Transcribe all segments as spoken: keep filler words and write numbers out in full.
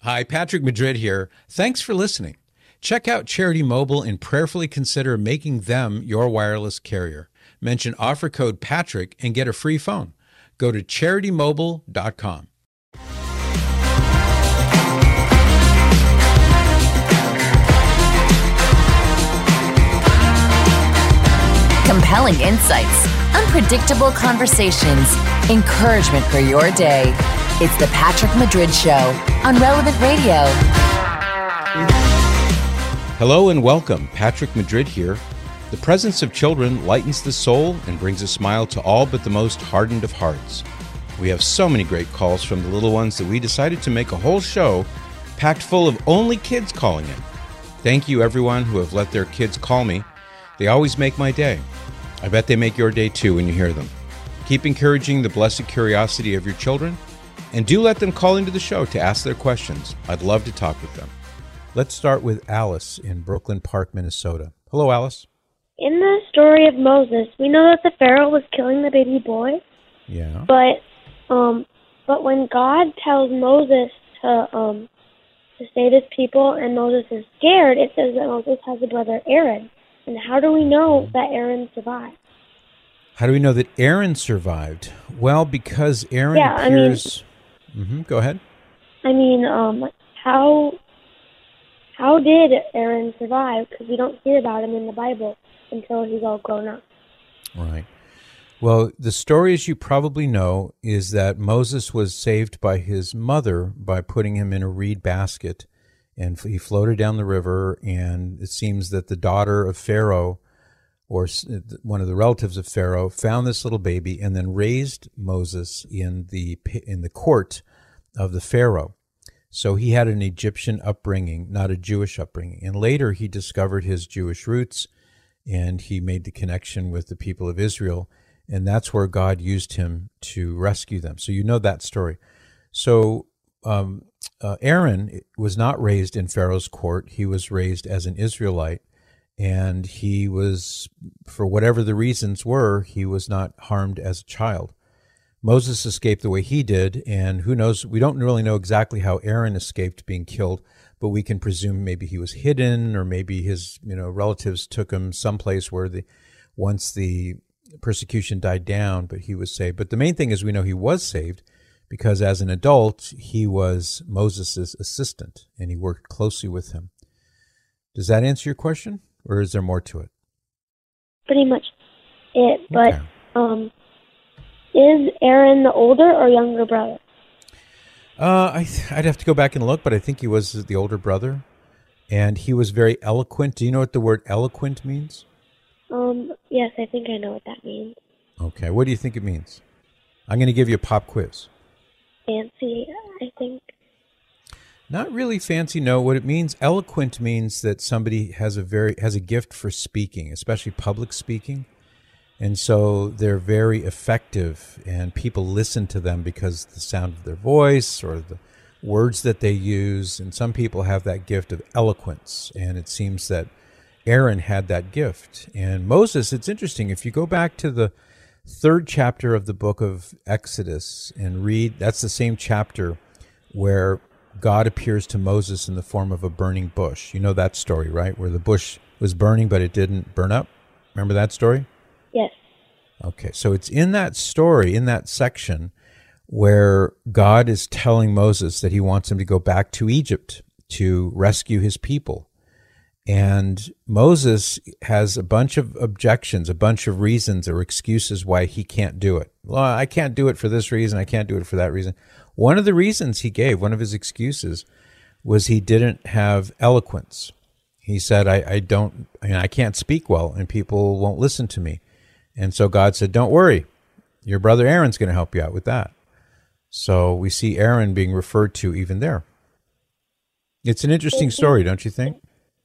Hi, Patrick Madrid here. Thanks for listening. Check out Charity Mobile and prayerfully consider making them your wireless carrier. Mention offer code Patrick and get a free phone. Go to charity mobile dot com. Compelling insights, unpredictable conversations, encouragement for your day. It's the Patrick Madrid Show on Relevant Radio. Hello and welcome. Patrick Madrid here. The presence of children lightens the soul and brings a smile to all but the most hardened of hearts. We have so many great calls from the little ones that we decided to make a whole show packed full of only kids calling in. Thank you everyone who have let their kids call me. They always make my day. I bet they make your day too when you hear them. Keep encouraging the blessed curiosity of your children, and do let them call into the show to ask their questions. I'd love to talk with them. Let's start with Alice in Brooklyn Park, Minnesota. Hello, Alice. In the story of Moses, we know that the Pharaoh was killing the baby boy. Yeah. But um, but when God tells Moses to um to save his people, and Moses is scared, it says that Moses has a brother Aaron. And how do we know that Aaron survived? How do we know that Aaron survived? Well, because Aaron yeah, appears... I mean, mm-hmm. Go ahead. I mean, um, how how did Aaron survive? Because we don't hear about him in the Bible until he's all grown up. Right. Well, the story, as you probably know, is that Moses was saved by his mother by putting him in a reed basket, and he floated down the river, and it seems that the daughter of Pharaoh, or one of the relatives of Pharaoh, found this little baby and then raised Moses in the in the court of the Pharaoh. So he had an Egyptian upbringing, not a Jewish upbringing. And later he discovered his Jewish roots, and he made the connection with the people of Israel, and that's where God used him to rescue them. So you know that story. So um, uh, Aaron was not raised in Pharaoh's court. He was raised as an Israelite. And he was, for whatever the reasons were, he was not harmed as a child. Moses escaped the way he did, and who knows, we don't really know exactly how Aaron escaped being killed, but we can presume maybe he was hidden, or maybe his you know relatives took him someplace where the once the persecution died down, but he was saved. But the main thing is we know he was saved because as an adult, he was Moses' assistant, and he worked closely with him. Does that answer your question? Or is there more to it? Pretty much it. But Okay. um, is Aaron the older or younger brother? Uh, I th- I'd have to go back and look, but I think he was the older brother. And he was very eloquent. Do you know what the word eloquent means? Um, yes, I think I know what that means. Okay, what do you think it means? I'm going to give you a pop quiz. Fancy, I think. Not really fancy, no. What it means, eloquent means that somebody has a very has a gift for speaking, especially public speaking. And so they're very effective, and people listen to them because of the sound of their voice or the words that they use. And some people have that gift of eloquence, and it seems that Aaron had that gift. And Moses, it's interesting, if you go back to the third chapter of the book of Exodus and read, that's the same chapter where God appears to Moses in the form of a burning bush. You know that story, right? Where the bush was burning, but it didn't burn up. Remember that story? Yes. Okay, so it's in that story, in that section, where God is telling Moses that he wants him to go back to Egypt to rescue his people. And Moses has a bunch of objections, a bunch of reasons or excuses why he can't do it. Well, I can't do it for this reason, I can't do it for that reason. One of the reasons he gave, one of his excuses, was he didn't have eloquence. He said, I, I don't, I, mean, I can't speak well, and people won't listen to me. And so God said, don't worry, your brother Aaron's going to help you out with that. So we see Aaron being referred to even there. It's an interesting story, don't you think?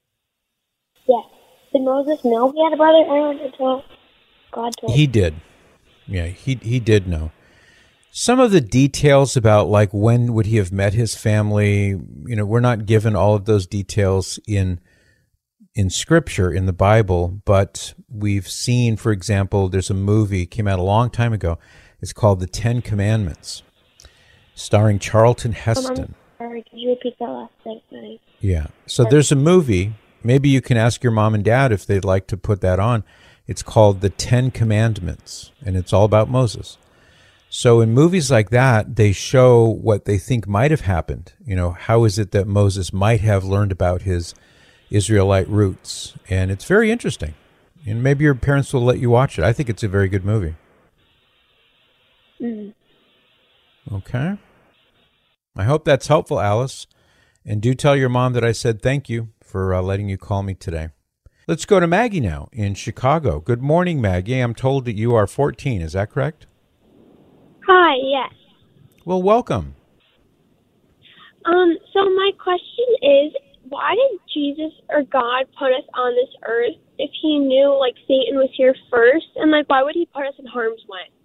Yes. Did Moses know he had a brother Aaron until God told him? He did. Yeah, he he did know. Some of the details about, like, when would he have met his family, you know, we're not given all of those details in in Scripture, in the Bible, but we've seen, for example, there's a movie, came out a long time ago, it's called The Ten Commandments, starring Charlton Heston. Um, Sorry, could you repeat that last thing? Sorry. Yeah. So there's a movie. Maybe you can ask your mom and dad if they'd like to put that on. It's called The Ten Commandments, and it's all about Moses. So in movies like that, they show what they think might have happened. You know, how is it that Moses might have learned about his Israelite roots? And it's very interesting. And maybe your parents will let you watch it. I think it's a very good movie. Mm. Okay. I hope that's helpful, Alice. And do tell your mom that I said thank you for uh, letting you call me today. Let's go to Maggie now in Chicago. Good morning, Maggie. I'm told that you are fourteen. Is that correct? Hi, yes. Well, welcome. Um, so my question is, why did Jesus or God put us on this earth if he knew, like, Satan was here first? And, like, why would he put us in harm's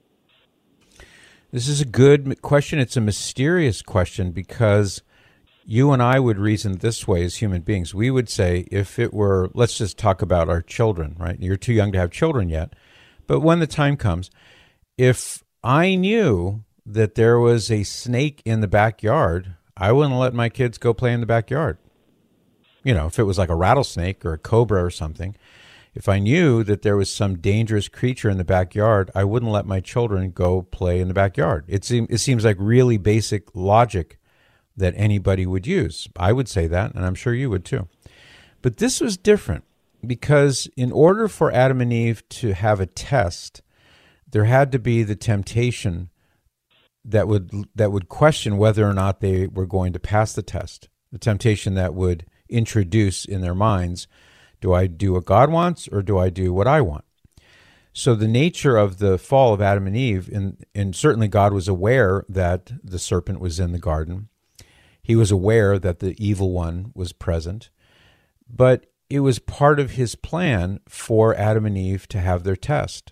way? This is a good question. It's a mysterious question because you and I would reason this way as human beings. We would say if it were, let's just talk about our children, right? You're too young to have children yet. But when the time comes, if I knew that there was a snake in the backyard, I wouldn't let my kids go play in the backyard. You know, if it was like a rattlesnake or a cobra or something, if I knew that there was some dangerous creature in the backyard, I wouldn't let my children go play in the backyard. It, seem, it seems like really basic logic that anybody would use. I would say that, and I'm sure you would too. But this was different because in order for Adam and Eve to have a test, there had to be the temptation that would that would question whether or not they were going to pass the test. The temptation that would introduce in their minds, do I do what God wants or do I do what I want? So the nature of the fall of Adam and Eve, and, and certainly God was aware that the serpent was in the garden. He was aware that the evil one was present, but it was part of his plan for Adam and Eve to have their test.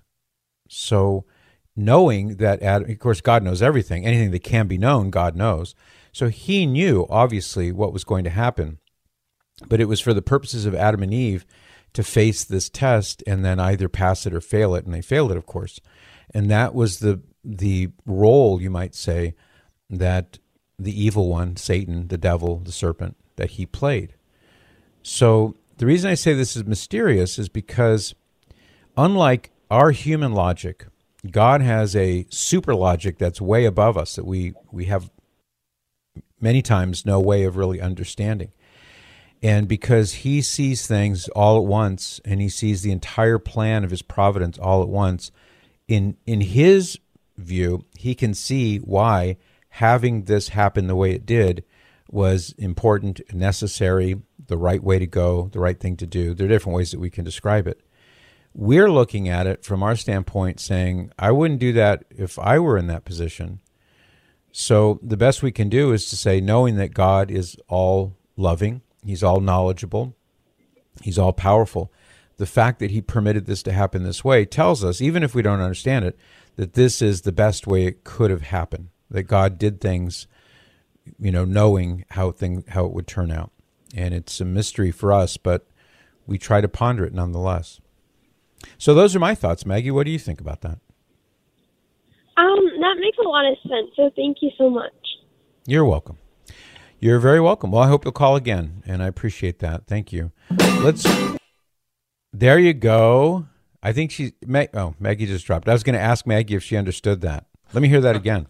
So knowing that, Adam, of course, God knows everything. Anything that can be known, God knows. So he knew, obviously, what was going to happen. But it was for the purposes of Adam and Eve to face this test and then either pass it or fail it. And they failed it, of course. And that was the the role, you might say, that the evil one, Satan, the devil, the serpent, that he played. So the reason I say this is mysterious is because unlike our human logic, God has a super logic that's way above us that we, we have many times no way of really understanding. And because he sees things all at once and he sees the entire plan of his providence all at once, in in his view, he can see why having this happen the way it did was important, necessary, the right way to go, the right thing to do. There are different ways that we can describe it. We're looking at it from our standpoint saying, I wouldn't do that if I were in that position. So the best we can do is to say, knowing that God is all loving, he's all knowledgeable, he's all powerful. The fact that he permitted this to happen this way tells us, even if we don't understand it, that this is the best way it could have happened, that God did things, you know, knowing how thing, how it would turn out. And it's a mystery for us, but we try to ponder it nonetheless. So those are my thoughts. Maggie, what do you think about that? Um, that makes a lot of sense, so thank you so much. You're welcome. You're very welcome. Well, I hope you'll call again, and I appreciate that. Thank you. Let's. There you go. I think she. Meg, oh, Maggie just dropped. I was going to ask Maggie if she understood that. Let me hear that again.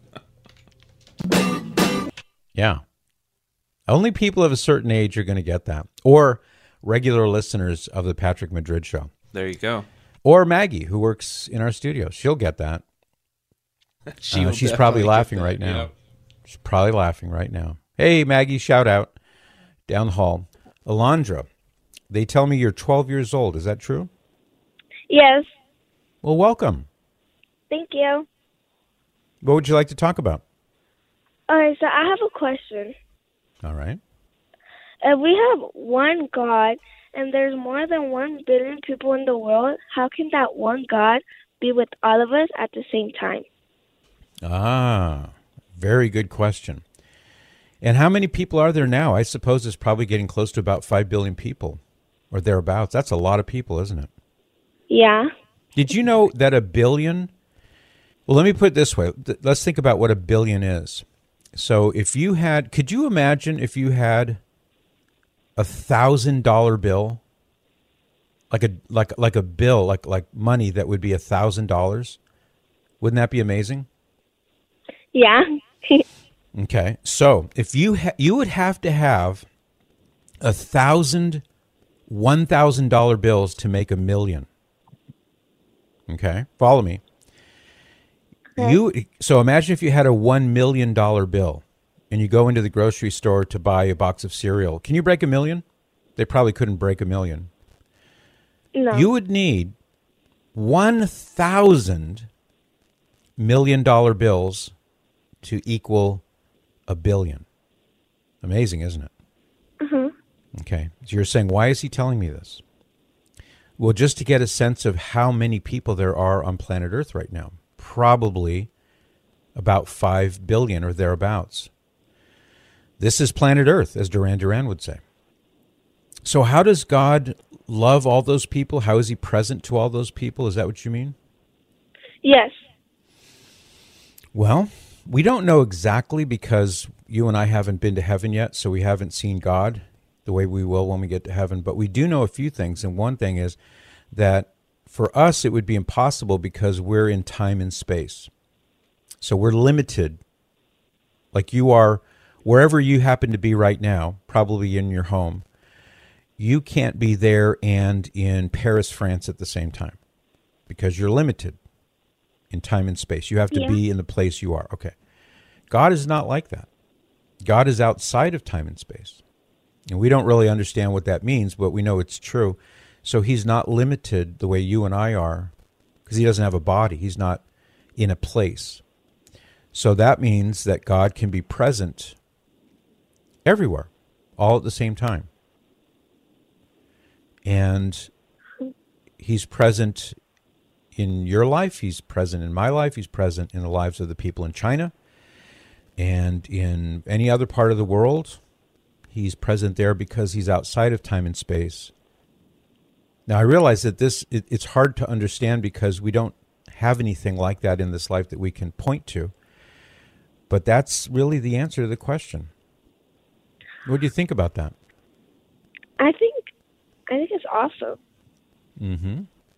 Yeah. Only people of a certain age are going to get that, or regular listeners of the Patrick Madrid Show. There you go. Or Maggie, who works in our studio. She'll get that. She uh, she's probably laughing right now. Yep. She's probably laughing right now. Hey, Maggie, shout out down the hall. Alondra, they tell me you're twelve years old. Is that true? Yes. Well, welcome. Thank you. What would you like to talk about? Okay, so I have a question. All right. If we have one God and there's more than one billion people in the world, how can that one God be with all of us at the same time? Ah, very good question. And how many people are there now? I suppose it's probably getting close to about five billion people or thereabouts. That's a lot of people, isn't it? Yeah. Did you know that a billion... Well, let me put it this way. Let's think about what a billion is. So if you had, could you imagine if you had a thousand dollar bill, like a like like a bill, like like money that would be a thousand dollars? Wouldn't that be amazing? Yeah. Okay, so if you ha- you would have to have a thousand, one thousand dollar bills to make a million. Okay, follow me. Okay. You so imagine if you had a one million dollar bill, and you go into the grocery store to buy a box of cereal. Can you break a million? They probably couldn't break a million. No. You would need one thousand million dollar bills to equal a billion. Amazing, isn't it? Mm-hmm. Okay. So you're saying, why is he telling me this? Well, just to get a sense of how many people there are on planet Earth right now. Probably about five billion or thereabouts. This is planet Earth, as Duran Duran would say. So how does God love all those people? How is he present to all those people? Is that what you mean? Yes. Well, we don't know exactly because you and I haven't been to heaven yet, so we haven't seen God the way we will when we get to heaven. But we do know a few things, and one thing is that for us it would be impossible because we're in time and space. So we're limited, like you are, wherever you happen to be right now, probably in your home. You can't be there and in Paris, France at the same time because you're limited in time and space. You have to Yeah. be in the place you are. Okay. God is not like that. God is outside of time and space. And we don't really understand what that means, but we know it's true. So he's not limited the way you and I are because he doesn't have a body. He's not in a place. So that means that God can be present everywhere, all at the same time. And he's present in your life, he's present in my life, he's present in the lives of the people in China and in any other part of the world. He's present there because he's outside of time and space. Now, I realize that this it, it's hard to understand because we don't have anything like that in this life that we can point to. But that's really the answer to the question. What do you think about that? I think I think it's awesome. Mm-hmm.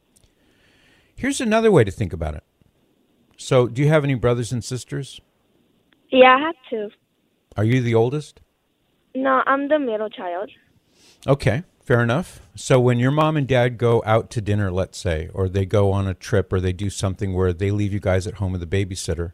Here's another way to think about it. So, do you have any brothers and sisters? Yeah, I have to. Are you the oldest? No, I'm the middle child. Okay, fair enough. So when your mom and dad go out to dinner, let's say, or they go on a trip or they do something where they leave you guys at home with a babysitter,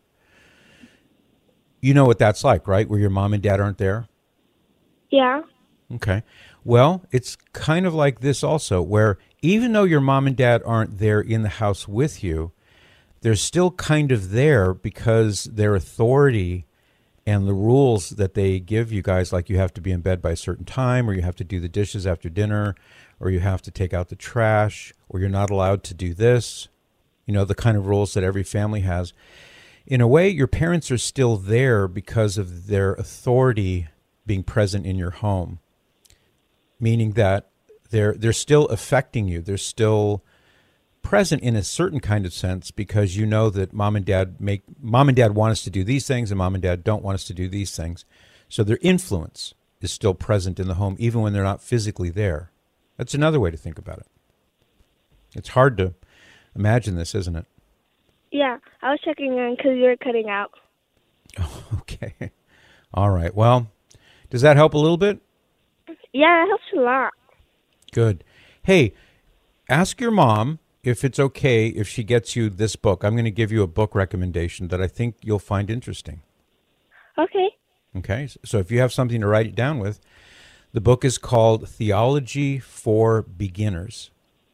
you know what that's like, right? Where your mom and dad aren't there? Yeah. Okay. Well, it's kind of like this also, where even though your mom and dad aren't there in the house with you, they're still kind of there because their authority and the rules that they give you guys, like you have to be in bed by a certain time, or you have to do the dishes after dinner, or you have to take out the trash, or you're not allowed to do this, you know, the kind of rules that every family has. In a way, your parents are still there because of their authority being present in your home, meaning that they're they're still affecting you. They're still present in a certain kind of sense because you know that mom and dad make mom and dad want us to do these things and mom and dad don't want us to do these things. So their influence is still present in the home even when they're not physically there. That's another way to think about it. It's hard to imagine this, isn't it? Yeah, I was checking in because you were cutting out. Oh, okay. All right. Well, does that help a little bit? Yeah, it helps a lot. Good. Hey, ask your mom if it's okay if she gets you this book. I'm going to give you a book recommendation that I think you'll find interesting. Okay. Okay, so if you have something to write it down with, the book is called Theology for Beginners.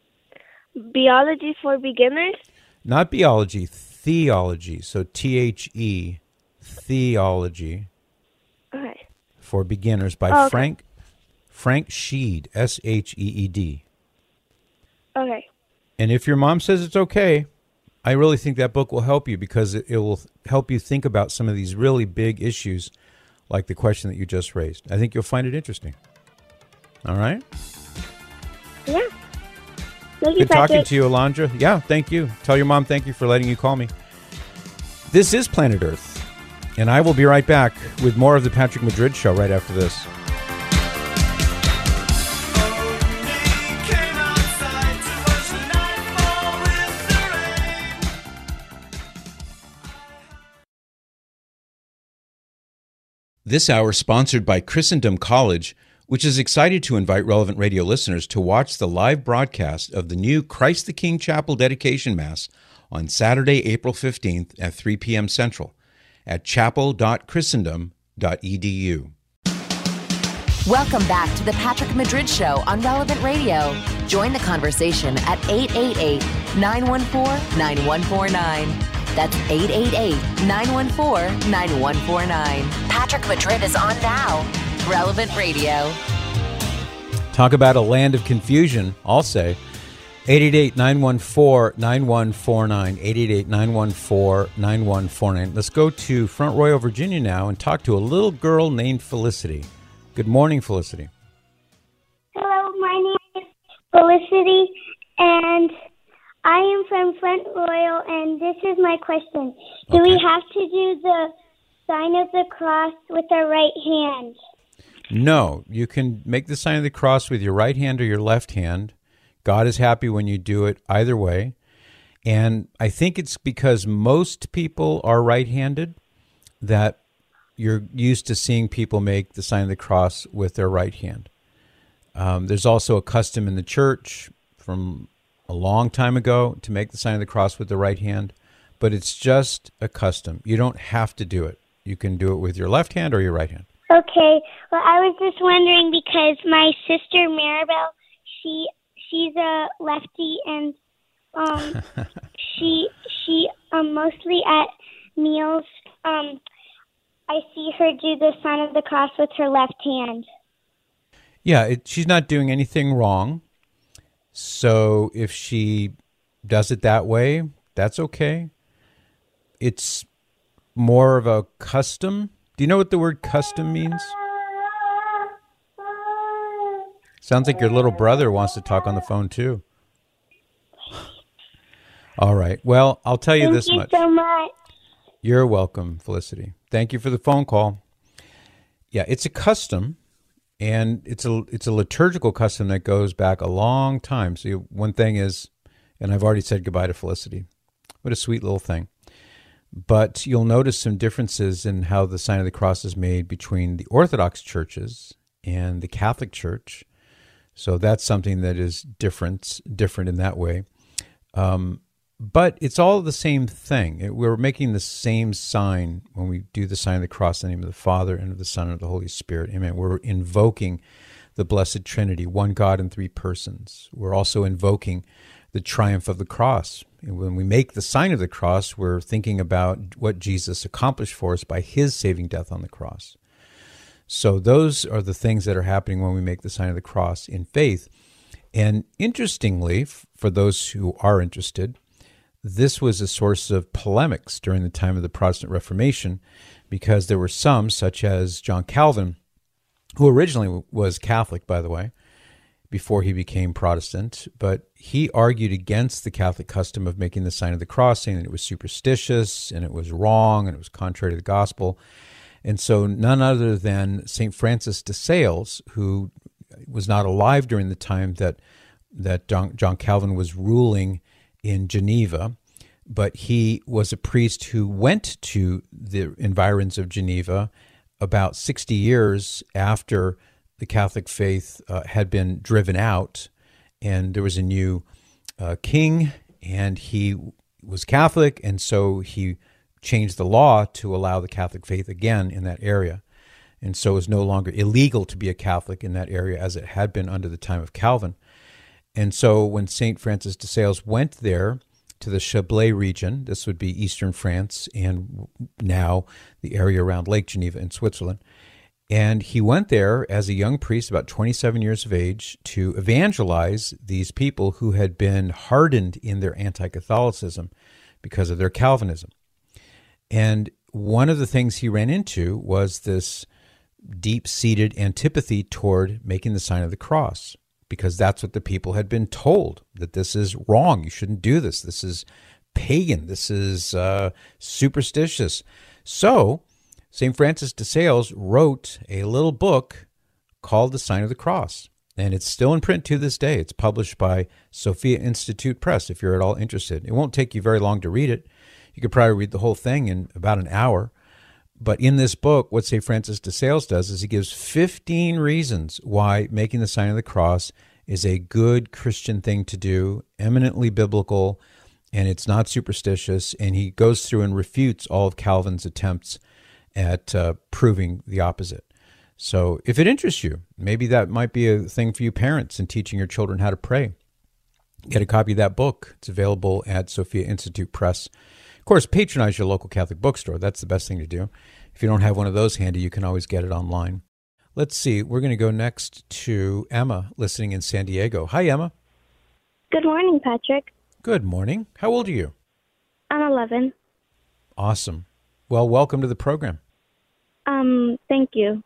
Biology for beginners? Not biology, theology. So T H E, theology Okay. for beginners by Oh, okay. Frank Frank Sheed, S H E E D. Okay. And if your mom says it's okay, I really think that book will help you because it, it will help you think about some of these really big issues like the question that you just raised. I think you'll find it interesting. All right? Yeah. Thank you, Good talking Patrick. to you, Alondra. Yeah, thank you. Tell your mom thank you for letting you call me. This is Planet Earth. And I will be right back with more of the Patrick Madrid Show right after this. This hour is sponsored by Christendom College, which is excited to invite Relevant Radio listeners to watch the live broadcast of the new Christ the King Chapel Dedication Mass on Saturday, April fifteenth at three p.m. Central at chapel dot christendom dot e d u. Welcome back to the Patrick Madrid Show on Relevant Radio. Join the conversation at eight eight eight, nine one four, nine one four nine. That's eight eight eight, nine one four, nine one four nine. Patrick Madrid is on now. Relevant Radio. Talk about a land of confusion, I'll say. eight eight eight, nine one four, nine one four nine. eight eight eight, nine one four, nine one four nine. Let's go to Front Royal, Virginia now and talk to a little girl named Felicity. Good morning, Felicity. Hello, my name is Felicity, and I am from Front Royal, and this is my question. Do Okay. we have to do the sign of the cross with our right hand? No, you can make the sign of the cross with your right hand or your left hand. God is happy when you do it either way. And I think it's because most people are right-handed that you're used to seeing people make the sign of the cross with their right hand. Um, there's also a custom in the church from a long time ago to make the sign of the cross with the right hand, but it's just a custom. You don't have to do it. You can do it with your left hand or your right hand. Okay. Well, I was just wondering because my sister Maribel, she she's a lefty, and um, she she um, mostly at meals um, I see her do the sign of the cross with her left hand. Yeah, it, she's not doing anything wrong. So if she does it that way, that's okay. It's more of a custom. Do you know what the word custom means? Sounds like your little brother wants to talk on the phone too. All right. Well, I'll tell you Thank this you much. so much. You're welcome, Felicity. Thank you for the phone call. Yeah, it's a custom, and it's a it's a liturgical custom that goes back a long time. So you, one thing is, and I've already said goodbye to Felicity. What a sweet little thing. But you'll notice some differences in how the sign of the cross is made between the Orthodox churches and the Catholic Church. So that's something that is different, different in that way. Um, but it's all the same thing. It, we're making the same sign when we do the sign of the cross in the name of the Father and of the Son and of the Holy Spirit. Amen. We're invoking the Blessed Trinity, one God in three persons. We're also invoking the triumph of the cross. And when we make the sign of the cross, we're thinking about what Jesus accomplished for us by his saving death on the cross. So those are the things that are happening when we make the sign of the cross in faith. And interestingly, for those who are interested, this was a source of polemics during the time of the Protestant Reformation, because there were some, such as John Calvin, who originally was Catholic, by the way, before he became Protestant, but he argued against the Catholic custom of making the sign of the cross, saying that it was superstitious and it was wrong and it was contrary to the gospel. And so none other than Saint Francis de Sales, who was not alive during the time that that John, John Calvin was ruling in Geneva, but he was a priest who went to the environs of Geneva about sixty years after the Catholic faith uh, had been driven out, and there was a new uh, king, and he was Catholic, and so he changed the law to allow the Catholic faith again in that area. And so it was no longer illegal to be a Catholic in that area as it had been under the time of Calvin. And so when Saint Francis de Sales went there to the Chablais region, this would be eastern France and now the area around Lake Geneva in Switzerland, and he went there as a young priest, about twenty-seven years of age, to evangelize these people who had been hardened in their anti-Catholicism because of their Calvinism. And one of the things he ran into was this deep-seated antipathy toward making the sign of the cross, because that's what the people had been told, that this is wrong, you shouldn't do this, this is pagan, this is uh, superstitious. So Saint Francis de Sales wrote a little book called The Sign of the Cross, and it's still in print to this day. It's published by Sophia Institute Press, if you're at all interested. It won't take you very long to read it. You could probably read the whole thing in about an hour. But in this book, what Saint Francis de Sales does is he gives fifteen reasons why making the sign of the cross is a good Christian thing to do, eminently biblical, and it's not superstitious. And he goes through and refutes all of Calvin's attempts at uh, proving the opposite. So if it interests you, maybe that might be a thing for you parents in teaching your children how to pray. Get a copy of that book. It's available at Sophia Institute Press. Of course, patronize your local Catholic bookstore. That's the best thing to do. If you don't have one of those handy, you can always get it online. Let's see. We're going to go next to Emma, listening in San Diego. Hi, Emma. Good morning, Patrick. Good morning. How old are you? I'm eleven. Awesome. Well, welcome to the program. Um, thank you.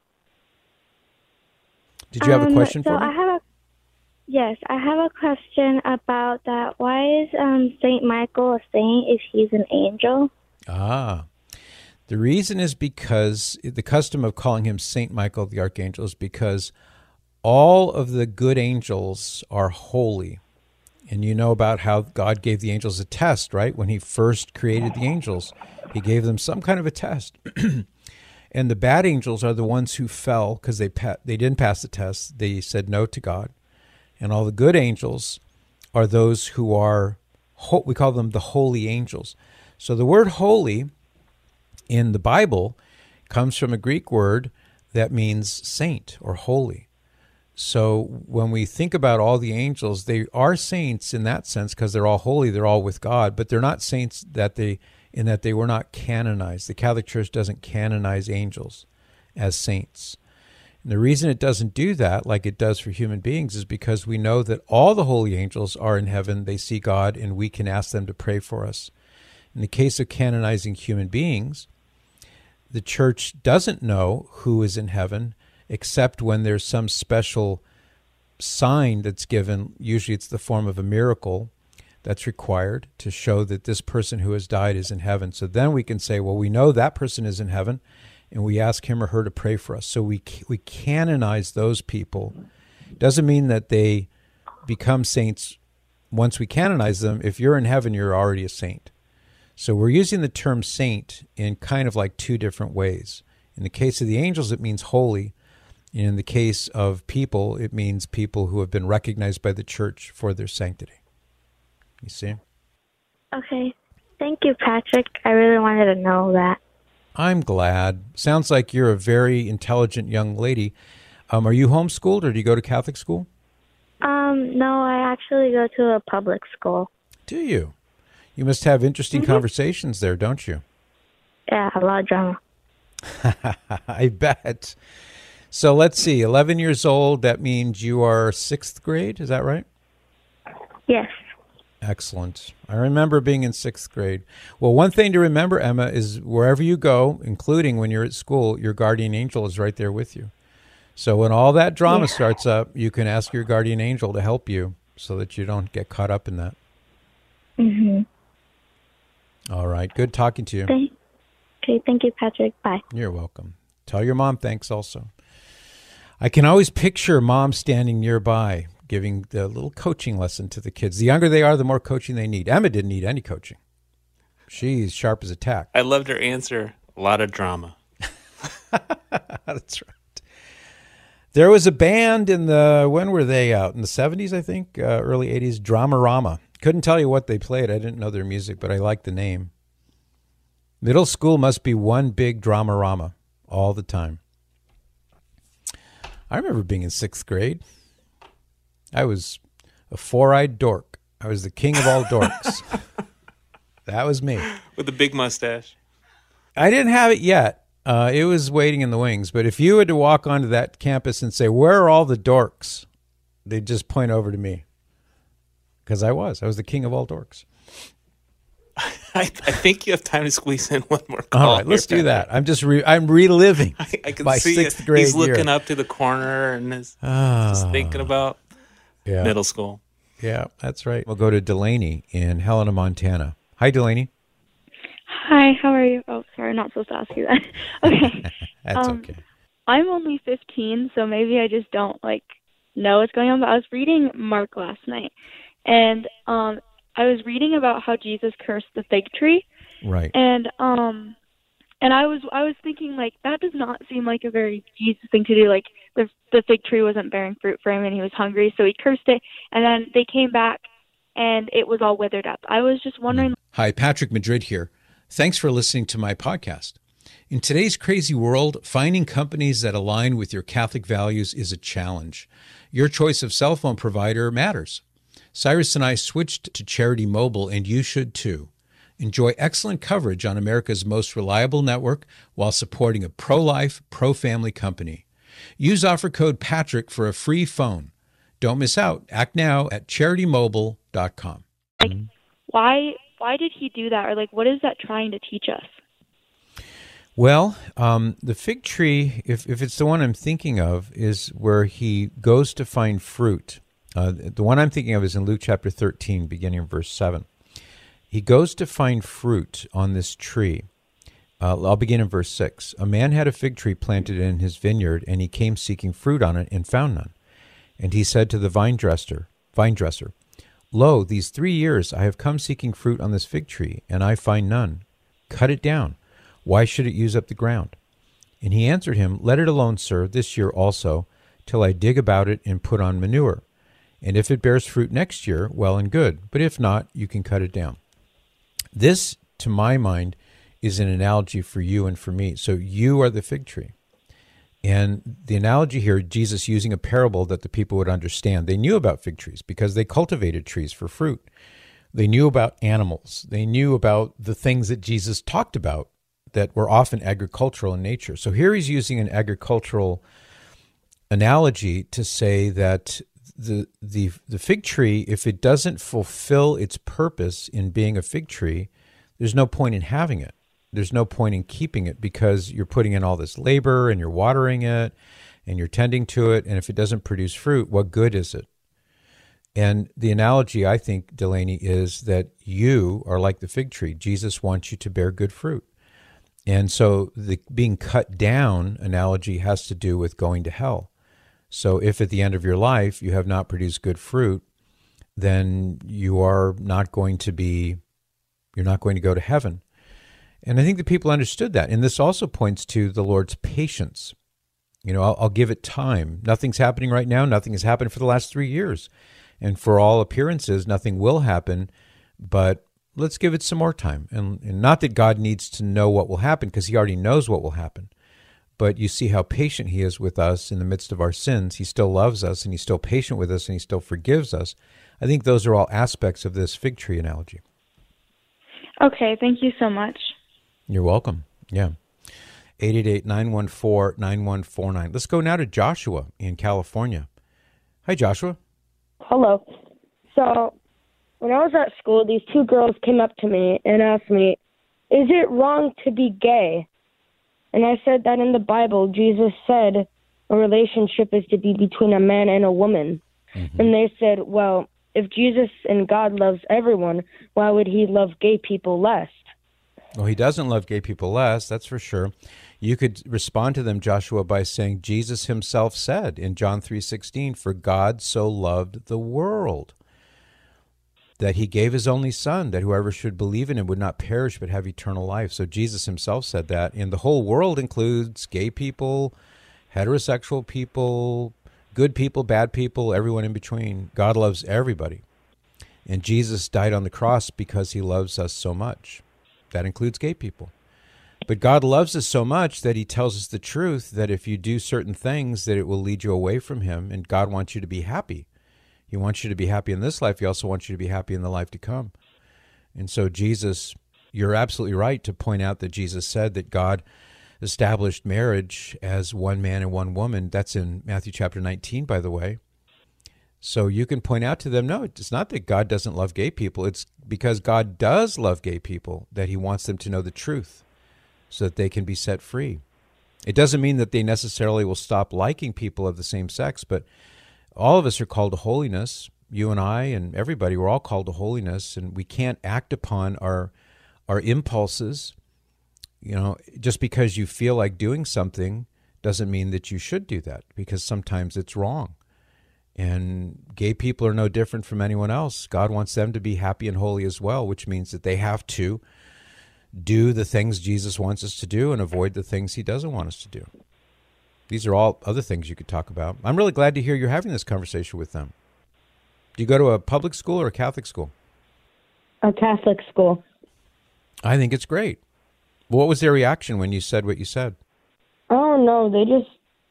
Did you have um, a question so for me? I have a yes, I have a question about that. Why is um Saint Michael a saint if he's an angel? Ah, the reason is because the custom of calling him Saint Michael the Archangel is because all of the good angels are holy. And you know about how God gave the angels a test, right? When he first created the angels, he gave them some kind of a test. And the bad angels are the ones who fell because they pa- they didn't pass the test. They said no to God. And all the good angels are those who are, ho- we call them the holy angels. So the word holy in the Bible comes from a Greek word that means saint or holy. So when we think about all the angels, they are saints in that sense because they're all holy, they're all with God, but they're not saints that they in that they were not canonized. The Catholic Church doesn't canonize angels as saints. And the reason it doesn't do that, like it does for human beings, is because we know that all the holy angels are in heaven, they see God, and we can ask them to pray for us. In the case of canonizing human beings, the Church doesn't know who is in heaven, except when there's some special sign that's given. Usually it's the form of a miracle that's required to show that this person who has died is in heaven. So then we can say, well, we know that person is in heaven, and we ask him or her to pray for us. So we we canonize those people. Doesn't mean that they become saints once we canonize them. If you're in heaven, you're already a saint. So we're using the term saint in kind of like two different ways. In the case of the angels, it means holy. And in the case of people, it means people who have been recognized by the Church for their sanctity. You see? Okay. Thank you, Patrick. I really wanted to know that. I'm glad. Sounds like you're a very intelligent young lady. Um, are you homeschooled or do you go to Catholic school? Um, no, I actually go to a public school. Do you? You must have interesting mm-hmm. conversations there, don't you? Yeah, a lot of drama. I bet. So let's see, eleven years old, that means you are sixth grade, is that right? Yes. Excellent. I remember being in sixth grade. Well, one thing to remember, Emma, is wherever you go, including when you're at school, your guardian angel is right there with you. So when all that drama yeah. starts up, you can ask your guardian angel to help you so that you don't get caught up in that. Mm-hmm. All right. Good talking to you. Thank- okay. Thank you, Patrick. Bye. You're welcome. Tell your mom thanks also. I can always picture mom standing nearby giving the little coaching lesson to the kids. The younger they are, the more coaching they need. Emma didn't need any coaching. She's sharp as a tack. I loved her answer. A lot of drama. That's right. There was a band in the, when were they out? In the seventies, I think, uh, early eighties, Dramarama. Couldn't tell you what they played. I didn't know their music, but I liked the name. Middle school must be one big Dramarama all the time. I remember being in sixth grade. I was a four-eyed dork. I was the king of all dorks. That was me. With a big mustache. I didn't have it yet. Uh, it was waiting in the wings. But if you had to walk onto that campus and say, where are all the dorks? They'd just point over to me. Because I was. I was the king of all dorks. I, I think you have time to squeeze in one more call. All right, let's do that. I'm just re- I'm reliving I, I can my see sixth it. grade He's looking year. up to the corner and is oh, just thinking about yeah. middle school. Yeah, that's right. We'll go to Delaney in Helena, Montana. Hi, Delaney. Hi, Hi, how are you? Oh, sorry, I'm not supposed to ask you that. Okay. That's um, okay. I'm only fifteen, so maybe I just don't, like, know what's going on, but I was reading Mark last night, and um, I was reading about how Jesus cursed the fig tree, Right. and um, and I was I was thinking, like, that does not seem like a very Jesus thing to do. Like, the the fig tree wasn't bearing fruit for him, and he was hungry, so he cursed it, and then they came back, and it was all withered up. I was just wondering. Hi, Patrick Madrid here. Thanks for listening to my podcast. In today's crazy world, finding companies that align with your Catholic values is a challenge. Your choice of cell phone provider matters. Cyrus and I switched to Charity Mobile, and you should too. Enjoy excellent coverage on America's most reliable network while supporting a pro-life, pro-family company. Use offer code Patrick for a free phone. Don't miss out. Act now at charity mobile dot com. Like, why why did he do that? Or, like, what is that trying to teach us? Well, um, the fig tree, if, if it's the one I'm thinking of, is where he goes to find fruit. Uh, the one I'm thinking of is in Luke chapter thirteen, beginning of verse seven. He goes to find fruit on this tree. Uh, I'll begin in verse six. A man had a fig tree planted in his vineyard, and he came seeking fruit on it and found none. And he said to the vine dresser, vine dresser, Lo, these three years I have come seeking fruit on this fig tree, and I find none. Cut it down. Why should it use up the ground? And he answered him, Let it alone, sir, this year also, till I dig about it and put on manure. And if it bears fruit next year, well and good. But if not, you can cut it down. This, to my mind, is an analogy for you and for me. So you are the fig tree. And the analogy here, Jesus using a parable that the people would understand. They knew about fig trees because they cultivated trees for fruit. They knew about animals. They knew about the things that Jesus talked about that were often agricultural in nature. So here he's using an agricultural analogy to say that the the the fig tree, if it doesn't fulfill its purpose in being a fig tree, there's no point in having it. There's no point in keeping it because you're putting in all this labor and you're watering it and you're tending to it. And if it doesn't produce fruit, what good is it? And the analogy, I think, Delaney, is that you are like the fig tree. Jesus wants you to bear good fruit. And so the being cut down analogy has to do with going to hell. So if at the end of your life you have not produced good fruit, then you are not going to be, you're not going to go to heaven. And I think the people understood that. And this also points to the Lord's patience. You know, I'll, I'll give it time. Nothing's happening right now. Nothing has happened for the last three years. And for all appearances, nothing will happen. But let's give it some more time. And, and not that God needs to know what will happen, because he already knows what will happen. But you see how patient he is with us in the midst of our sins. He still loves us, and he's still patient with us, and he still forgives us. I think those are all aspects of this fig tree analogy. Okay, thank you so much. You're welcome. Yeah. eight eight eight, nine one four, nine one four nine. Let's go now to Joshua in California. Hi, Joshua. Hello. So when I was at school, these two girls came up to me and asked me, is it wrong to be gay? And I said that in the Bible, Jesus said a relationship is to be between a man and a woman. Mm-hmm. And they said, well, if Jesus and God loves everyone, why would he love gay people less? Well, he doesn't love gay people less, that's for sure. You could respond to them, Joshua, by saying Jesus himself said in John three sixteen, for God so loved the world that he gave his only son, that whoever should believe in him would not perish but have eternal life. So Jesus himself said that. And the whole world includes gay people, heterosexual people, good people, bad people, everyone in between. God loves everybody. And Jesus died on the cross because he loves us so much. That includes gay people. But God loves us so much that he tells us the truth that if you do certain things, that it will lead you away from him. And God wants you to be happy. He wants you to be happy in this life. He also wants you to be happy in the life to come. And so Jesus, you're absolutely right to point out that Jesus said that God established marriage as one man and one woman. That's in Matthew chapter nineteen, by the way. So you can point out to them, no, it's not that God doesn't love gay people. It's because God does love gay people that he wants them to know the truth so that they can be set free. It doesn't mean that they necessarily will stop liking people of the same sex, but all of us are called to holiness. You and I and everybody, we're all called to holiness, and we can't act upon our our impulses you know, just because you feel like doing something doesn't mean that you should do that, because sometimes it's wrong. And gay people are no different from anyone else. God wants them to be happy and holy as well, which means that they have to do the things Jesus wants us to do and avoid the things he doesn't want us to do. These are all other things you could talk about. I'm really glad to hear you're having this conversation with them. Do you go to a public school or a Catholic school? A Catholic school. I think it's great. What was their reaction when you said what you said? Oh, no, they just,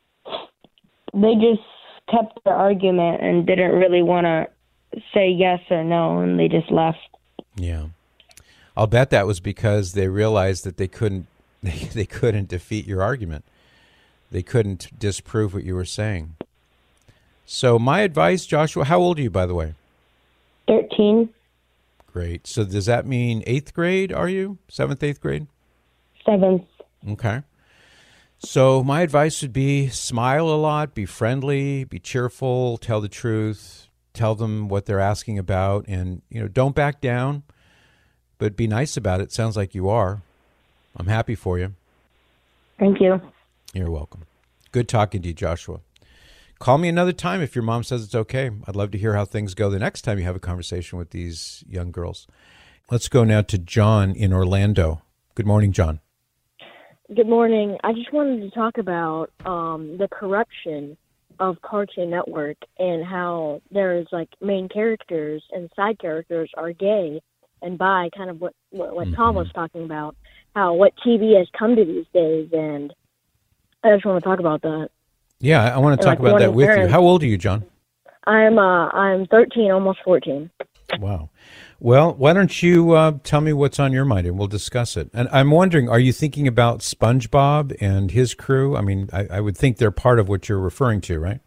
they just kept their argument and didn't really want to say yes or no, and they just left. Yeah. I'll bet that was because they realized that they couldn't they, they couldn't defeat your argument. They couldn't disprove what you were saying. So my advice, Joshua, how old are you, by the way? thirteen. Great. So does that mean eighth grade, are you? Seventh, eighth grade? Seventh. Okay. So my advice would be smile a lot, be friendly, be cheerful, tell the truth, tell them what they're asking about, and, you know, don't back down, but be nice about it. Sounds like you are. I'm happy for you. Thank you. You're welcome. Good talking to you, Joshua. Call me another time if your mom says it's okay. I'd love to hear how things go the next time you have a conversation with these young girls. Let's go now to John in Orlando. Good morning, John. Good morning. I just wanted to talk about um, the corruption of Cartoon Network and how there's like main characters and side characters are gay and bi, kind of what, what, what mm-hmm. Tom was talking about, how what T V has come to these days. And I just want to talk about that. Yeah, I want to talk like about that with parents. you. How old are you, John? I'm uh, I'm thirteen, almost fourteen. Wow. Well, why don't you uh, tell me what's on your mind, and we'll discuss it. And I'm wondering, are you thinking about SpongeBob and his crew? I mean, I, I would think they're part of what you're referring to, right?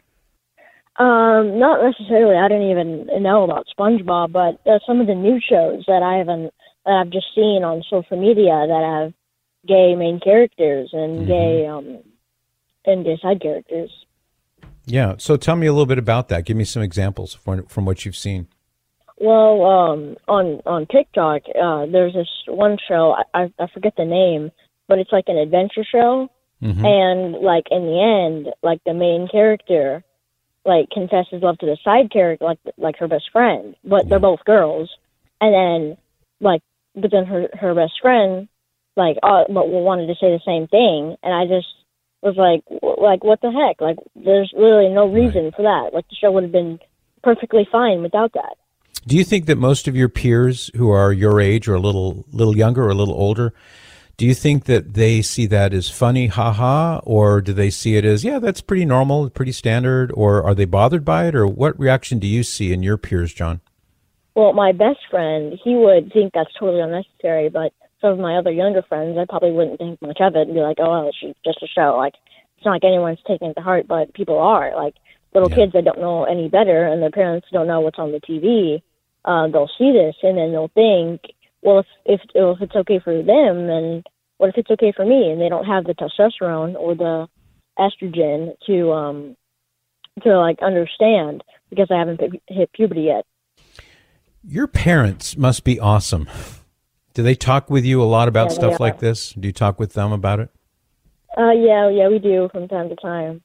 Um, not necessarily. I didn't even know about SpongeBob, but uh, some of the new shows that I haven't, that I've just seen on social media that have gay main characters and mm-hmm. gay um and gay side characters. Yeah. So tell me a little bit about that. Give me some examples from from what you've seen. Well, um, on on TikTok, uh, there's this one show. I, I I forget the name, but it's like an adventure show, mm-hmm. and like in the end, like the main character, like confesses love to the side character, like like her best friend, but yeah. they're both girls, and then like, but then her her best friend, like, uh, but wanted to say the same thing, and I just was like, like what the heck? Like, there's really no reason right. for that. Like, the show would have been perfectly fine without that. Do you think that most of your peers who are your age or a little little younger or a little older, do you think that they see that as funny, haha, or do they see it as, yeah, that's pretty normal, pretty standard, or are they bothered by it, or what reaction do you see in your peers, John? Well, my best friend, he would think that's totally unnecessary, but some of my other younger friends, I probably wouldn't think much of it and be like, oh, well, it's just a show. Like, it's not like anyone's taking it to heart, but people are. Like, little yeah. kids that don't know any better and their parents don't know what's on the T V, Uh, they'll see this and then they'll think, well, if if if it's okay for them, then what if it's okay for me? And they don't have the testosterone or the estrogen to um to like understand because I haven't hit puberty yet. Your parents must be awesome. Do they talk with you a lot about yeah, stuff like this? Do you talk with them about it? Uh, yeah, yeah, we do from time to time.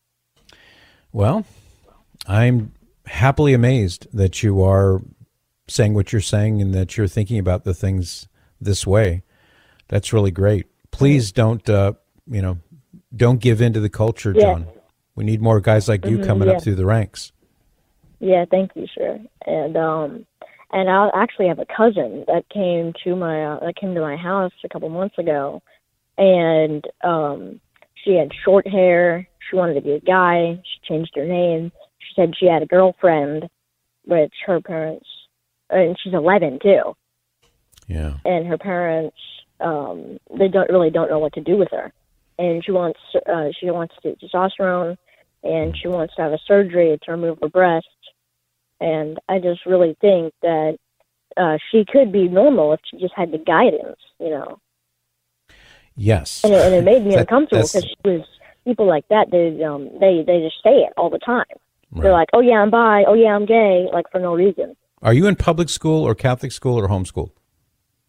Well, I'm happily amazed that you are saying what you're saying and that you're thinking about the things this way. That's really great. Please don't, uh, you know, don't give in to the culture, yeah. John. We need more guys like you mm-hmm, coming yeah. up through the ranks. Yeah, thank you, sir. And um, and I actually have a cousin that came to my uh, that came to my house a couple months ago, and um, she had short hair. She wanted to be a guy. She changed her name. She said she had a girlfriend, which her parents. And she's eleven too. Yeah. And her parents, um, they don't really don't know what to do with her. And she wants, uh, she wants to testosterone, and she wants to have a surgery to remove her breast. And I just really think that uh, she could be normal if she just had the guidance, you know. Yes. And it, and it made me that, uncomfortable because she was people like that. They um they they just say it all the time. Right. They're like, oh yeah, I'm bi. Oh yeah, I'm gay. Like for no reason. Are you in public school or Catholic school or homeschool?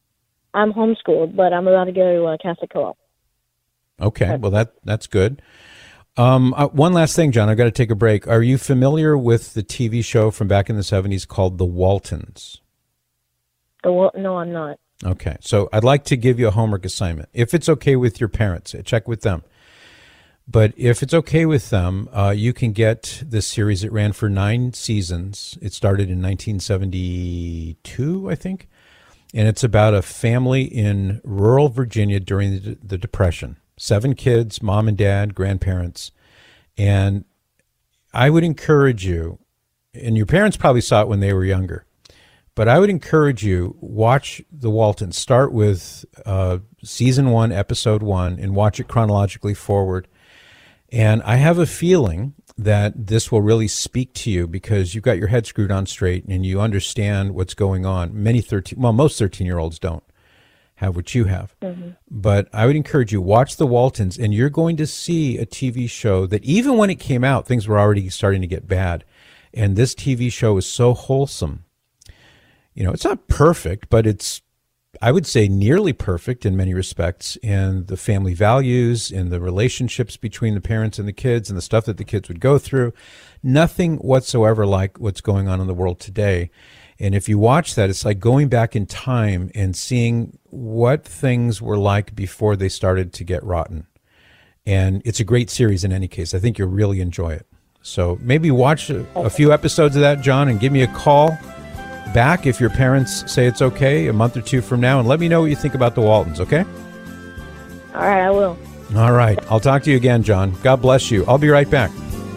I'm homeschooled, but I'm about to go to uh, Catholic co-op. Okay, well, that that's good. Um, uh, one last thing, John, I've got to take a break. Are you familiar with the T V show from back in the seventies called The Waltons? The Wal- no, I'm not. Okay, so I'd like to give you a homework assignment. If it's okay with your parents, check with them. But if it's okay with them, uh, you can get this series. It ran for nine seasons. It started in nineteen seventy-two, I think. And it's about a family in rural Virginia during the, the Depression. Seven kids, mom and dad, grandparents. And I would encourage you, and your parents probably saw it when they were younger, but I would encourage you, watch The Waltons. Start with uh, season one, episode one, and watch it chronologically forward. And I have a feeling that this will really speak to you because you've got your head screwed on straight and you understand what's going on. Many thirteen, well, most thirteen-year-olds don't have what you have. Mm-hmm. But I would encourage you, watch The Waltons, and you're going to see a T V show that even when it came out, things were already starting to get bad. And this T V show is so wholesome. You know, it's not perfect, but it's, I would say, nearly perfect in many respects, in the family values, in the relationships between the parents and the kids, and the stuff that the kids would go through. Nothing whatsoever like what's going on in the world today. And if you watch that, it's like going back in time and seeing what things were like before they started to get rotten. And it's a great series in any case. I think you'll really enjoy it. So maybe watch a, a few episodes of that, John, and give me a call back if your parents say it's okay a month or two from now, and let me know what you think about The Waltons, okay? All right, I will. All right. I'll talk to you again, John. God bless you. I'll be right back.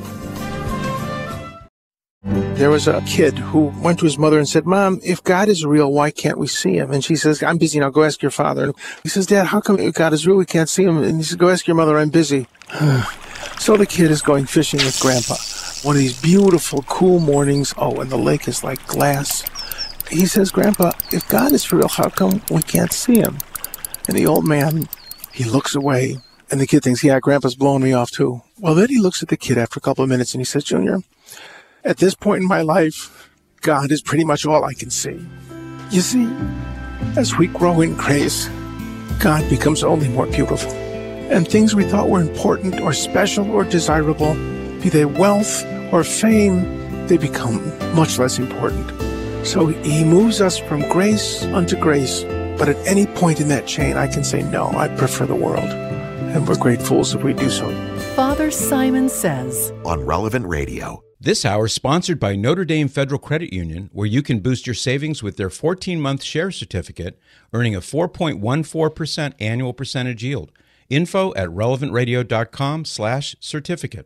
There was a kid who went to his mother and said, Mom, if God is real, why can't we see him? And she says, I'm busy now. Go ask your father. And he says, Dad, how come if God is real, we can't see him? And he says, go ask your mother. I'm busy. So the kid is going fishing with Grandpa. One of these beautiful, cool mornings. Oh, and the lake is like glass. He says, Grandpa, if God is real, how come we can't see him? And the old man, he looks away. And the kid thinks, yeah, Grandpa's blowing me off too. Well, then he looks at the kid after a couple of minutes and he says, Junior, at this point in my life, God is pretty much all I can see. You see, as we grow in grace, God becomes only more beautiful. And things we thought were important or special or desirable, be they wealth or fame, they become much less important. So he moves us from grace unto grace. But at any point in that chain, I can say, no, I prefer the world. And we're great fools if we do so. Father Simon Says on Relevant Radio. This hour is sponsored by Notre Dame Federal Credit Union, where you can boost your savings with their fourteen-month share certificate, earning a four point one four percent annual percentage yield. Info at relevantradio.com slash certificate.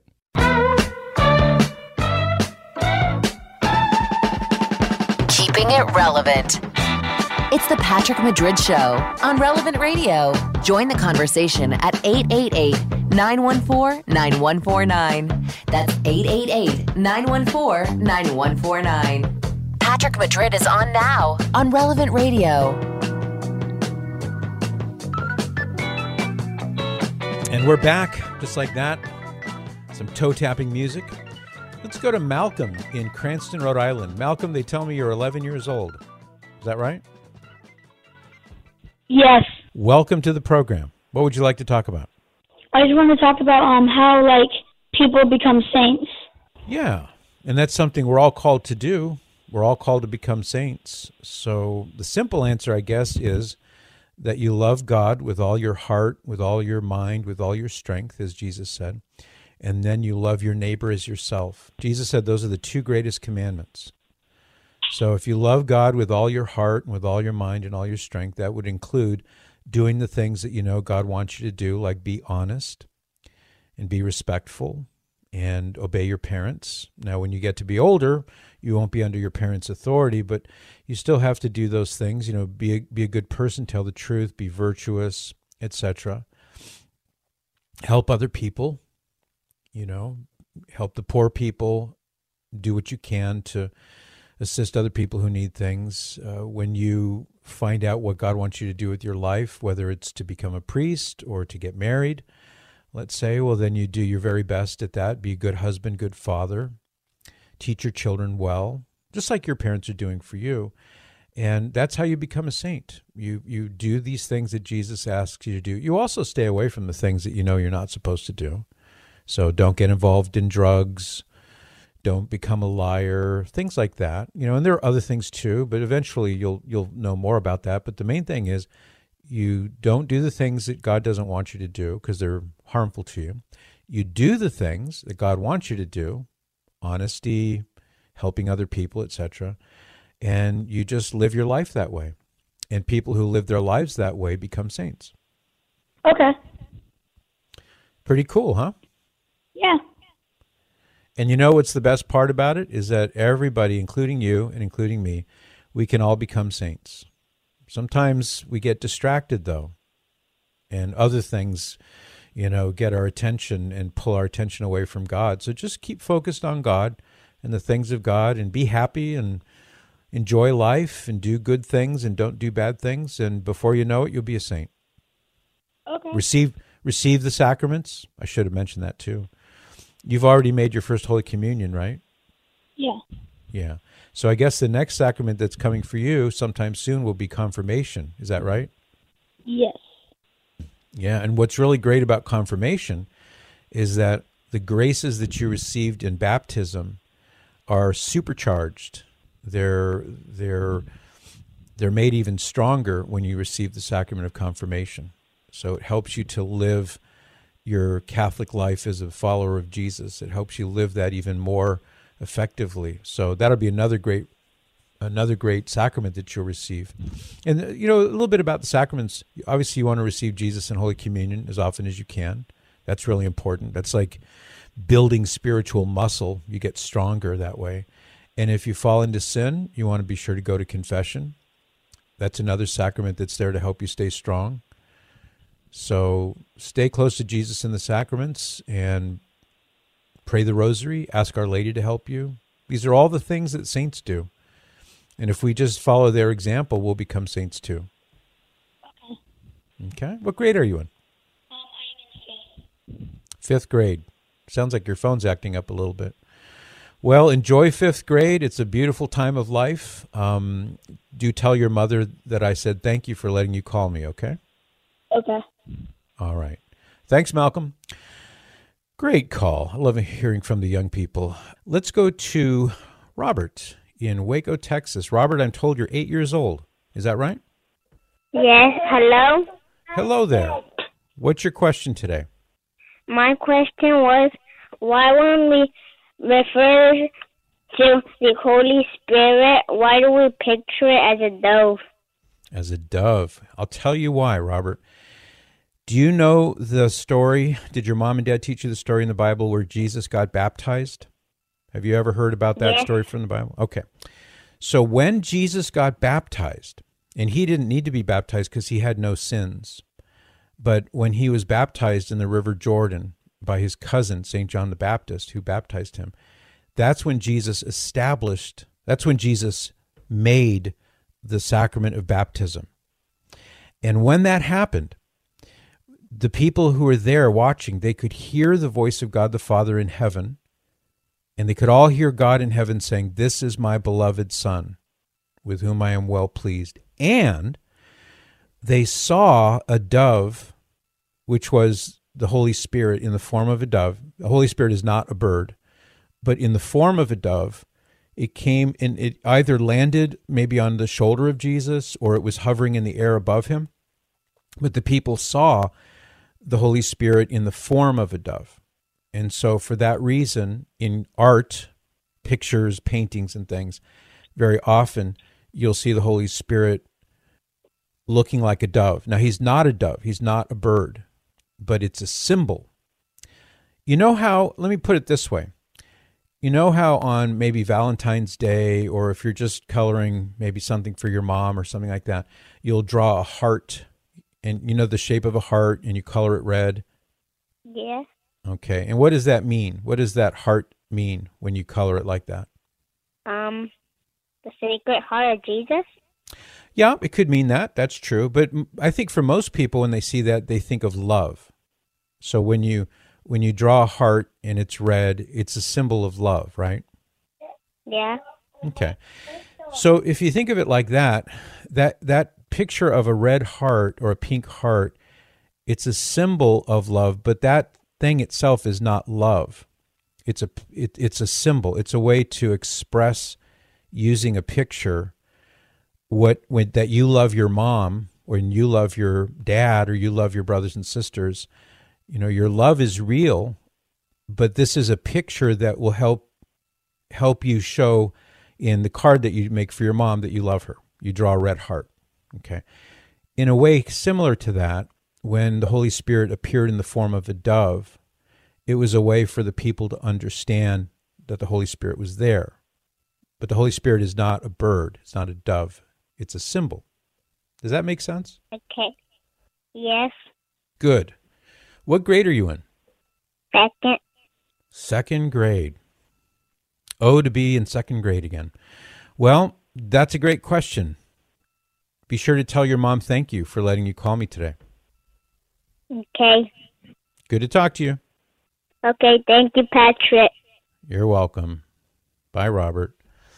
Keeping it relevant. It's the Patrick Madrid Show on Relevant Radio. Join the conversation at eight eight eight, nine one four, nine one four nine. That's eight eight eight, nine one four, nine one four nine. Patrick Madrid is on now on Relevant Radio. And we're back, just like that. Some toe-tapping music. Let's go to Malcolm in Cranston, Rhode Island. Malcolm, they tell me you're eleven years old. Is that right? Yes. Welcome to the program. What would you like to talk about? I just want to talk about um how, like, people become saints. Yeah, and that's something we're all called to do. We're all called to become saints. So the simple answer, I guess, is that you love God with all your heart, with all your mind, with all your strength, as Jesus said, and then you love your neighbor as yourself. Jesus said those are the two greatest commandments. So if you love God with all your heart and with all your mind and all your strength, that would include doing the things that you know God wants you to do, like be honest and be respectful and obey your parents. Now, when you get to be older, you won't be under your parents' authority, but you still have to do those things. You know, be a, be a good person, tell the truth, be virtuous, et cetera. Help other people, you know, help the poor people, do what you can to assist other people who need things. Uh, when you find out what God wants you to do with your life, whether it's to become a priest or to get married, let's say, well, then you do your very best at that. Be a good husband, good father. Teach your children well, just like your parents are doing for you. And that's how you become a saint. You you do these things that Jesus asks you to do. You also stay away from the things that you know you're not supposed to do. So don't get involved in drugs. Don't become a liar, things like that. You know, and there are other things too, but eventually you'll you'll know more about that. But the main thing is you don't do the things that God doesn't want you to do because they're harmful to you. You do the things that God wants you to do, honesty, helping other people, et cetera, and you just live your life that way. And people who live their lives that way become saints. Okay. Pretty cool, huh? Yeah. And you know what's the best part about it is that everybody, including you and including me, we can all become saints. Sometimes we get distracted, though, and other things, you know, get our attention and pull our attention away from God. So just keep focused on God and the things of God and be happy and enjoy life and do good things and don't do bad things. And before you know it, you'll be a saint. Okay. Receive, receive the sacraments. I should have mentioned that, too. You've already made your first Holy Communion, right? Yeah. Yeah. So I guess the next sacrament that's coming for you sometime soon will be confirmation. Is that right? Yes. Yeah. And what's really great about confirmation is that the graces that you received in baptism are supercharged. They're they're they're made even stronger when you receive the sacrament of confirmation. So it helps you to live your Catholic life as a follower of Jesus. It helps you live that even more effectively. So that'll be another great another great sacrament that you'll receive. And, you know, a little bit about the sacraments. Obviously, you want to receive Jesus in Holy Communion as often as you can. That's really important. That's like building spiritual muscle. You get stronger that way. And if you fall into sin, you want to be sure to go to confession. That's another sacrament that's there to help you stay strong. So stay close to Jesus in the sacraments and pray the rosary, ask Our Lady to help you. These are all the things that saints do. And if we just follow their example, we'll become saints too. Okay. Okay. What grade are you in? Um, I'm in fifth. Fifth grade. Sounds like your phone's acting up a little bit. Well, enjoy fifth grade. It's a beautiful time of life. Um, do tell your mother that I said thank you for letting you call me, okay? Okay. All right. Thanks, Malcolm. Great call. I love hearing from the young people. Let's go to Robert in Waco, Texas. Robert, I'm told you're eight years old. Is that right? Yes. Hello? Hello there. What's your question today? My question was, why when we refer to the Holy Spirit, why do we picture it as a dove? As a dove. I'll tell you why, Robert. Do you know the story? Did your mom and dad teach you the story in the Bible where Jesus got baptized? Have you ever heard about that yes. story from the Bible? Okay. So when Jesus got baptized, and he didn't need to be baptized because he had no sins, but when he was baptized in the River Jordan by his cousin, Saint John the Baptist, who baptized him, that's when Jesus established, that's when Jesus made the sacrament of baptism. And when that happened, the people who were there watching, they could hear the voice of God the Father in heaven, and they could all hear God in heaven saying, "This is my beloved Son, with whom I am well pleased." And they saw a dove, which was the Holy Spirit in the form of a dove. The Holy Spirit is not a bird, but in the form of a dove, it came and it either landed maybe on the shoulder of Jesus or it was hovering in the air above him. But the people saw the Holy Spirit in the form of a dove. And so for that reason, in art, pictures, paintings, and things, very often you'll see the Holy Spirit looking like a dove. Now, he's not a dove. He's not a bird, but it's a symbol. You know how, let me put it this way. You know how on maybe Valentine's Day, or if you're just coloring maybe something for your mom or something like that, you'll draw a heart, and you know the shape of a heart, and you color it red? Yeah. Okay, and what does that mean? What does that heart mean when you color it like that? Um, the Sacred Heart of Jesus? Yeah, it could mean that. That's true. But I think for most people, when they see that, they think of love. So when you when you draw a heart and it's red, it's a symbol of love, right? Yeah. Okay. So if you think of it like that, that that picture of a red heart or a pink heart, it's a symbol of love, but that thing itself is not love. It's a it, it's a symbol. It's a way to express using a picture what when, that you love your mom, or you love your dad, or you love your brothers and sisters. You know, your love is real, but this is a picture that will help help you show in the card that you make for your mom that you love her. You draw a red heart. Okay. In a way similar to that, when the Holy Spirit appeared in the form of a dove, it was a way for the people to understand that the Holy Spirit was there. But the Holy Spirit is not a bird. It's not a dove. It's a symbol. Does that make sense? Okay. Yes. Good. What grade are you in? Second. Second grade. Oh, to be in second grade again. Well, that's a great question. Be sure to tell your mom thank you for letting you call me today. Okay. Good to talk to you. Okay, thank you, Patrick. You're welcome. Bye, Robert.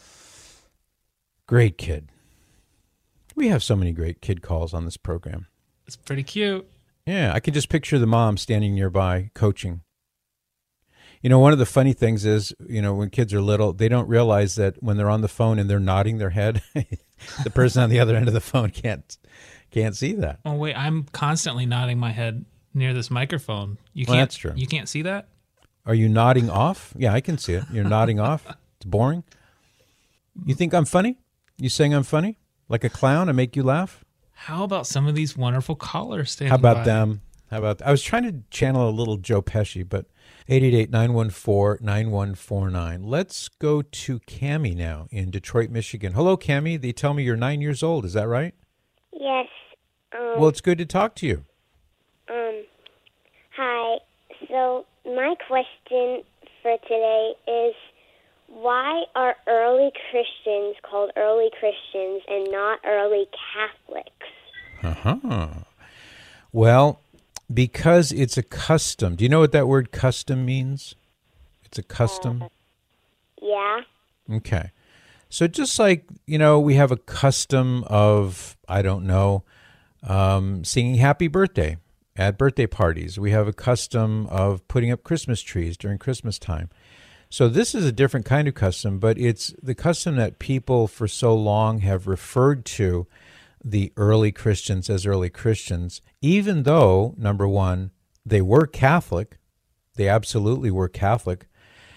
Great kid. We have so many great kid calls on this program. It's pretty cute. Yeah, I can just picture the mom standing nearby coaching. You know, one of the funny things is, you know, when kids are little, they don't realize that when they're on the phone and they're nodding their head, the person on the other end of the phone can't can't see that. Oh, wait, I'm constantly nodding my head near this microphone. You can't, well, that's true. You can't see that? Are you nodding off? Yeah, I can see it. You're nodding off. It's boring. You think I'm funny? You saying I'm funny? Like a clown? I make you laugh? How about some of these wonderful callers standing How about by? them? How about I was trying to channel a little Joe Pesci, but eight eight eight, nine one four, nine one four nine. Let's go to Cammie now in Detroit, Michigan. Hello, Cammie. They tell me you're nine years old. Is that right? Yes. Um, Well, it's good to talk to you. Um, hi. So my question for today is, why are early Christians called early Christians and not early Catholics? Uh-huh. Well, because it's a custom. Do you know what that word custom means? It's a custom. Uh, yeah. Okay. So just like, you know, we have a custom of, I don't know, um, singing happy birthday at birthday parties. We have a custom of putting up Christmas trees during Christmas time. So this is a different kind of custom, but it's the custom that people for so long have referred to the early Christians as early Christians, even though, number one, they were Catholic. They absolutely were Catholic.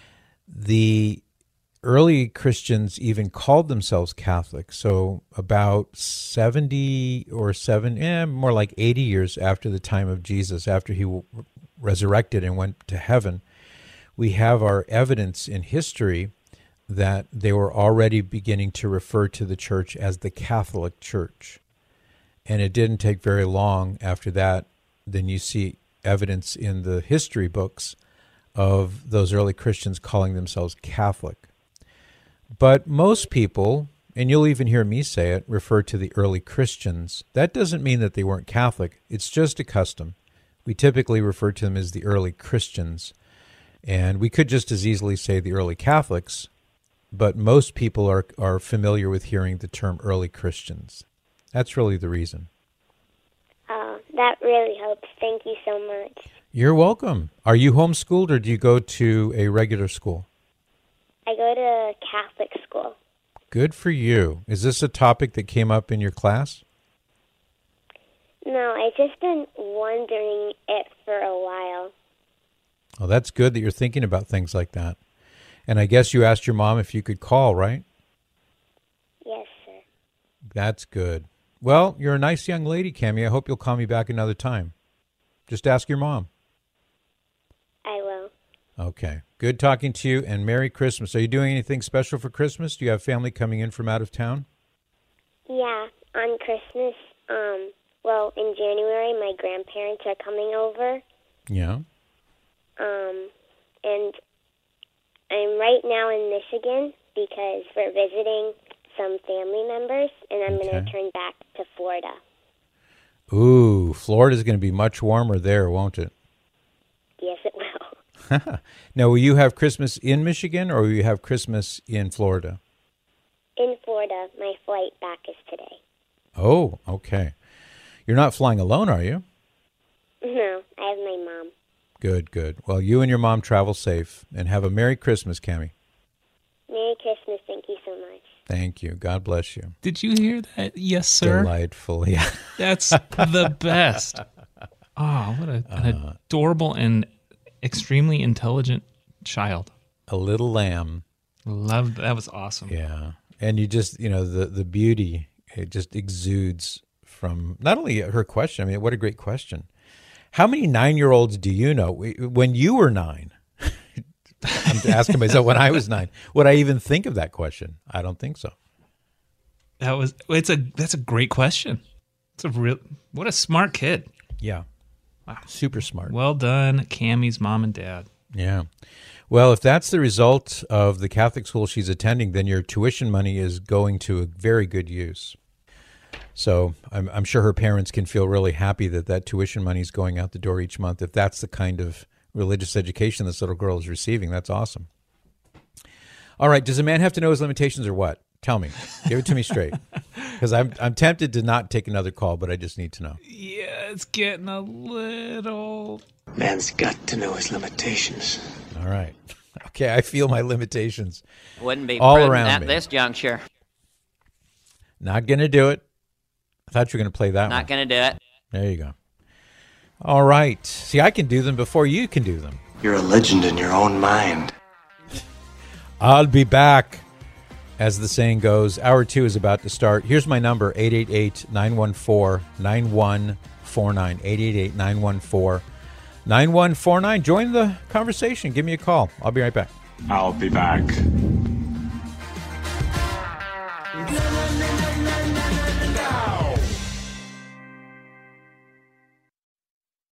The early Christians even called themselves Catholic. So about seventy or seven, eh, more like eighty years after the time of Jesus, after he w- resurrected and went to heaven, we have our evidence in history that they were already beginning to refer to the church as the Catholic Church. And it didn't take very long after that, then you see evidence in the history books of those early Christians calling themselves Catholic. But most people, and you'll even hear me say it, refer to the early Christians. That doesn't mean that they weren't Catholic. It's just a custom. We typically refer to them as the early Christians. And we could just as easily say the early Catholics, but most people are, are familiar with hearing the term early Christians. That's really the reason. Oh, that really helps. Thank you so much. You're welcome. Are you homeschooled or do you go to a regular school? I go to Catholic school. Good for you. Is this a topic that came up in your class? No, I've just been wondering it for a while. Oh, that's good that you're thinking about things like that. And I guess you asked your mom if you could call, right? Yes, sir. That's good. Well, you're a nice young lady, Cammie. I hope you'll call me back another time. Just ask your mom. I will. Okay. Good talking to you, and Merry Christmas. Are you doing anything special for Christmas? Do you have family coming in from out of town? Yeah, on Christmas, um, well, in January, my grandparents are coming over. Yeah. Um, and I'm right now in Michigan because we're visiting some family members, and I'm Okay. going to turn back to Florida. Ooh, Florida's going to be much warmer there, won't it? Yes, it will. Now, will you have Christmas in Michigan or will you have Christmas in Florida? in Florida. My flight back is today. Oh, okay. You're not flying alone, are you? No, I have my mom. Good, good. Well, you and your mom travel safe, and have a Merry Christmas, Cammie. Merry Christmas. Thank you so much. Thank you. God bless you. Did you hear that? Yes, sir. Delightful. Yeah. That's the best. Oh, what a, an Uh, adorable and extremely intelligent child. A little lamb. Loved that. Was awesome. Yeah. And you just, you know, the, the beauty, it just exudes from not only her question, I mean, what a great question. How many nine-year-olds do you know? When you were nine, I'm asking myself when I was nine, would I even think of that question? I don't think so. That was, it's a, that's a great question. It's a real, what a smart kid. Yeah. Wow. Super smart. Well done, Cammie's mom and dad. Yeah. Well, if that's the result of the Catholic school she's attending, then your tuition money is going to a very good use. So I'm, I'm sure her parents can feel really happy that that tuition money is going out the door each month. If that's the kind of religious education this little girl is receiving, that's awesome. All right. Does a man have to know his limitations or what? Tell me. Give it to me straight. Because I'm, I'm tempted to not take another call, but I just need to know. Yeah, it's getting a little... Man's got to know his limitations. All right. Okay, I feel my limitations. Wouldn't be all prudent around at me. this juncture. Not going to do it. I thought you were going to play that one. Not going to do it. There you go. All right. See, I can do them before you can do them. You're a legend in your own mind. I'll be back, as the saying goes. Hour two is about to start. Here's my number, eight eight eight, nine one four, nine one four nine, eight eight eight, nine one four, nine one four nine. Join the conversation. Give me a call. I'll be right back. I'll be back.